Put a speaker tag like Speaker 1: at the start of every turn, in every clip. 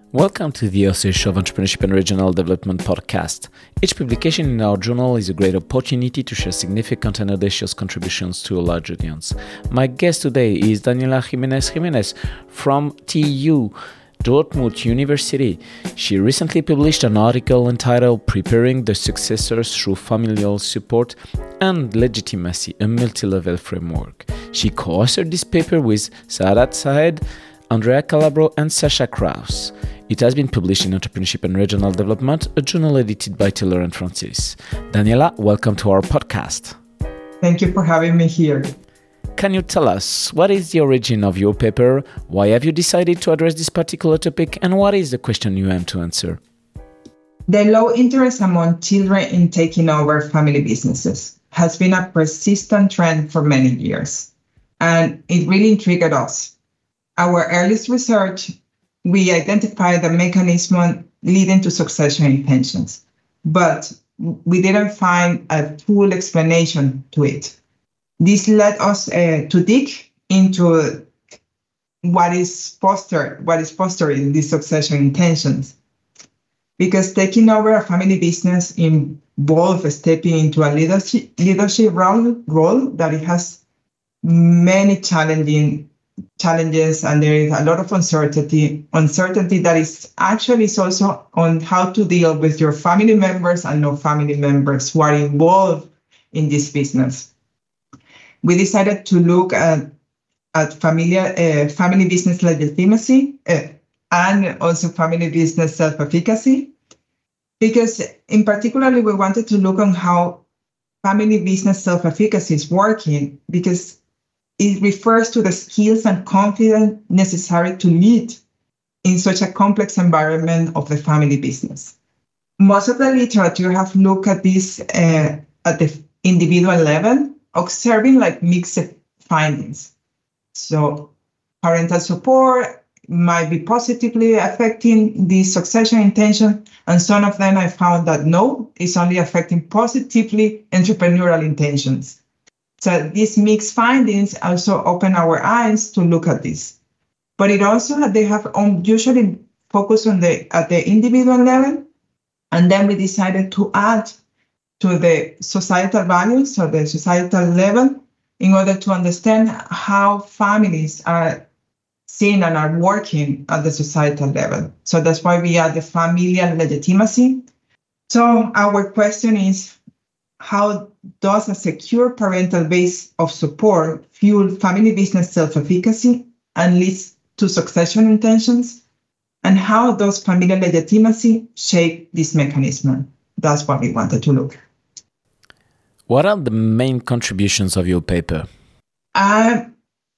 Speaker 1: Welcome to the Association of Entrepreneurship and Regional Development podcast. Each publication in our journal is a great opportunity to share significant and audacious contributions to a large audience. My guest today is Daniela Jimenez from TU, Dortmund University. She recently published an article entitled Preparing the Successors Through Familial Support and Legitimacy, a Multi-Level Framework. She co-authored this paper with Saadat Sahed, Andrea Calabro, and Sasha Kraus. It has been published in Entrepreneurship and Regional Development, a journal edited by Taylor and Francis. Daniela, welcome to our podcast.
Speaker 2: Thank you for having me here.
Speaker 1: Can you tell us what is the origin of your paper? Why have you decided to address this particular topic? And what is the question you aim to answer?
Speaker 2: The low interest among children in taking over family businesses has been a persistent trend for many years, and it really intrigued us. Our earliest research, we identified the mechanism leading to succession in pensions, but we didn't find a full explanation to it. This led us to dig into what is fostering these succession intentions. Because taking over a family business involves stepping into a leadership role that it has many challenges, and there is a lot of uncertainty that is also on how to deal with your family members and non-family members who are involved in this business. We decided to look at family business legitimacy and also family business self-efficacy, because in particular we wanted to look on how family business self-efficacy is working, because it refers to the skills and confidence necessary to lead in such a complex environment of the family business. Most of the literature have looked at this at the individual level, observing mixed findings. So parental support might be positively affecting the succession intention, and some of them I found that no, it's only affecting positively entrepreneurial intentions. So these mixed findings also open our eyes to look at this. But it also, they have usually focused at the individual level, and then we decided to add to the societal values or the societal level in order to understand how families are seen and are working at the societal level. So that's why we add the familial legitimacy. So our question is, how does a secure parental base of support fuel family business self-efficacy and leads to succession intentions? And how does familial legitimacy shape this mechanism? That's what we wanted to look.
Speaker 1: What are the main contributions of your paper?
Speaker 2: The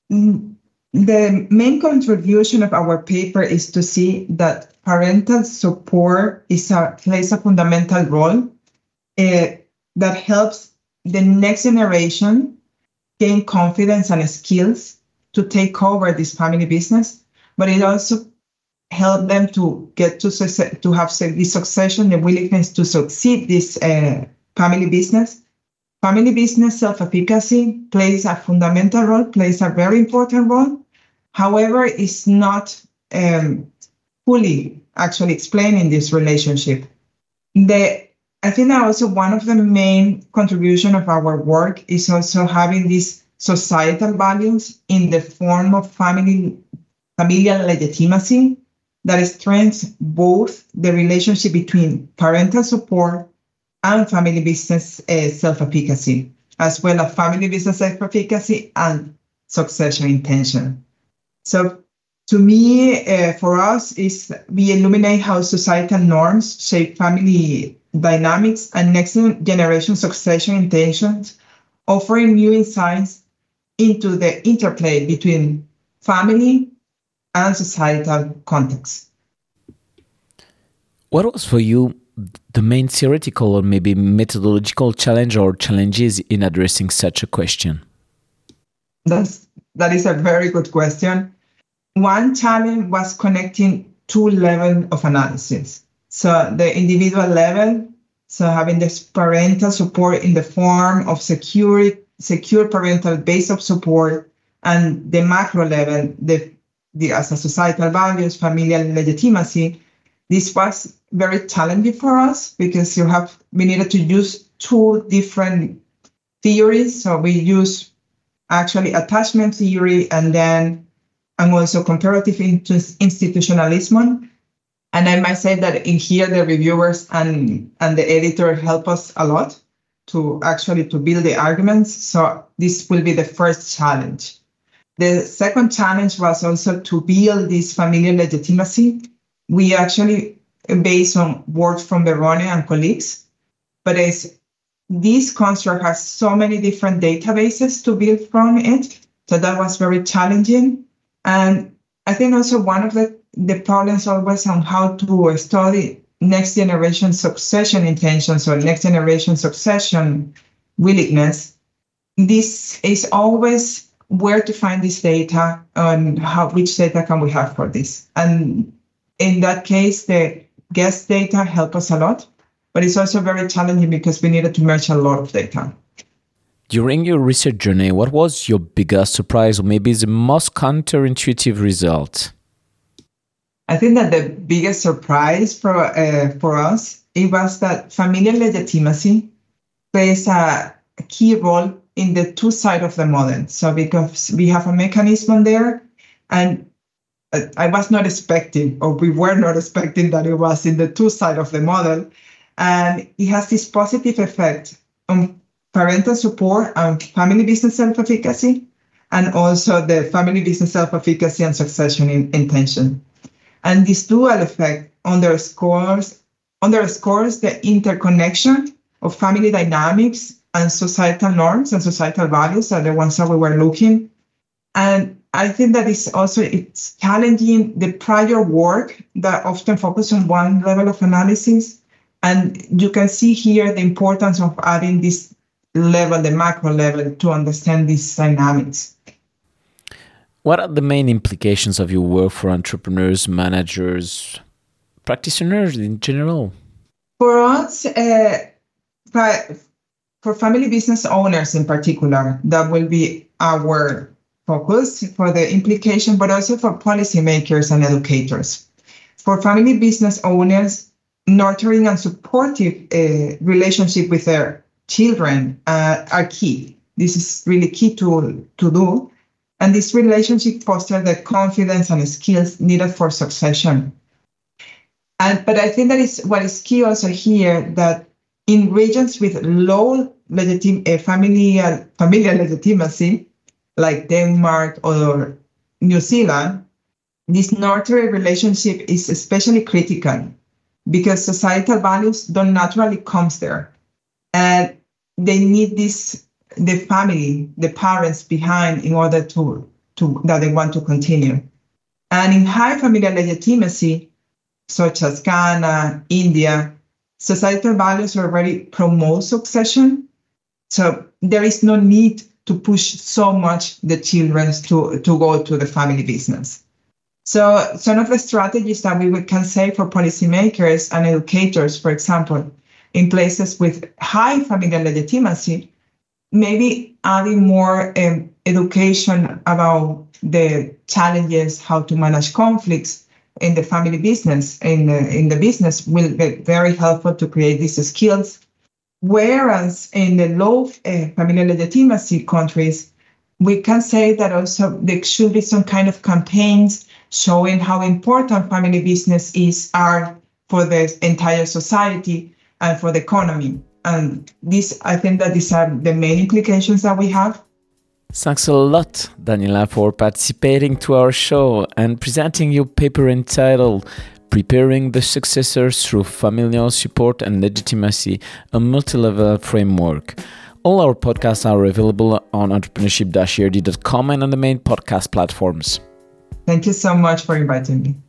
Speaker 2: main contribution of our paper is to see that parental support plays a fundamental role that helps the next generation gain confidence and skills to take over this family business, but it also helps them to get to have this succession, the willingness to succeed this family business. Family business self-efficacy plays a fundamental role, plays a very important role. However, it's not fully actually explaining this relationship. I think that also one of the main contribution of our work is also having these societal values in the form of familial legitimacy that strengthens both the relationship between parental support and family business self-efficacy, as well as family business self-efficacy and succession intention. So to me, for us, we illuminate how societal norms shape family dynamics and next generation succession intentions, offering new insights into the interplay between family and societal context.
Speaker 1: What was for you the main theoretical or maybe methodological challenge or challenges in addressing such a question?
Speaker 2: That is a very good question. One challenge was connecting two levels of analysis. So the individual level, so having this parental support in the form of secure parental base of support, and the macro level, the as a societal values, familial legitimacy. This was very challenging for us because we needed to use two different theories. So we use actually attachment theory and also comparative institutionalism. And I might say that in here, the reviewers and the editor help us a lot to build the arguments. So this will be the first challenge. The second challenge was also to build this familial legitimacy. We actually, based on work from Verone and colleagues, but this construct has so many different databases to build from it. So that was very challenging. And I think also one of the problems always on how to study next generation succession intentions or next generation succession willingness. This is always where to find this data and which data can we have for this. And in that case, the guest data help us a lot, but it's also very challenging because we needed to merge a lot of data.
Speaker 1: During your research journey, what was your biggest surprise or maybe the most counterintuitive result?
Speaker 2: I think that the biggest surprise for us, it was that familial legitimacy plays a key role in the two sides of the model. So because we have a mechanism there, and I was not expecting, or we were not expecting that it was in the two sides of the model. And it has this positive effect on parental support and family business self-efficacy, and also the family business self-efficacy and succession intention. And this dual effect underscores the interconnection of family dynamics and societal norms and societal values are the ones that we were looking. And I think that it's challenging the prior work that often focus on one level of analysis. And you can see here the importance of adding this level, the macro level, to understand these dynamics.
Speaker 1: What are the main implications of your work for entrepreneurs, managers, practitioners in general?
Speaker 2: For us, for family business owners in particular, that will be our focus for the implication, but also for policymakers and educators. For family business owners, nurturing and supportive relationship with their children are key. This is really key to do. And this relationship fosters the confidence and skills needed for succession. But I think that is what is key also here, that in regions with low familial legitimacy, like Denmark or New Zealand, this nurturing relationship is especially critical because societal values don't naturally come there. And they need the family, the parents behind in order to that they want to continue. And in high familial legitimacy, such as Ghana, India, societal values already promote succession. So there is no need to push so much the children to go to the family business. So some of the strategies that we can say for policymakers and educators, for example, in places with high familial legitimacy, maybe adding more education about the challenges, how to manage conflicts in the family business, in the business will be very helpful to create these skills. Whereas in the low familial legitimacy countries, we can say that also there should be some kind of campaigns showing how important family business are for the entire society and for the economy. And I think that these are the main implications that we have.
Speaker 1: Thanks a lot, Daniela, for participating to our show and presenting your paper entitled Preparing the Successors Through Familial Support and Legitimacy, a Multi-Level Framework. All our podcasts are available on entrepreneurship-erd.com and on the main podcast platforms.
Speaker 2: Thank you so much for inviting me.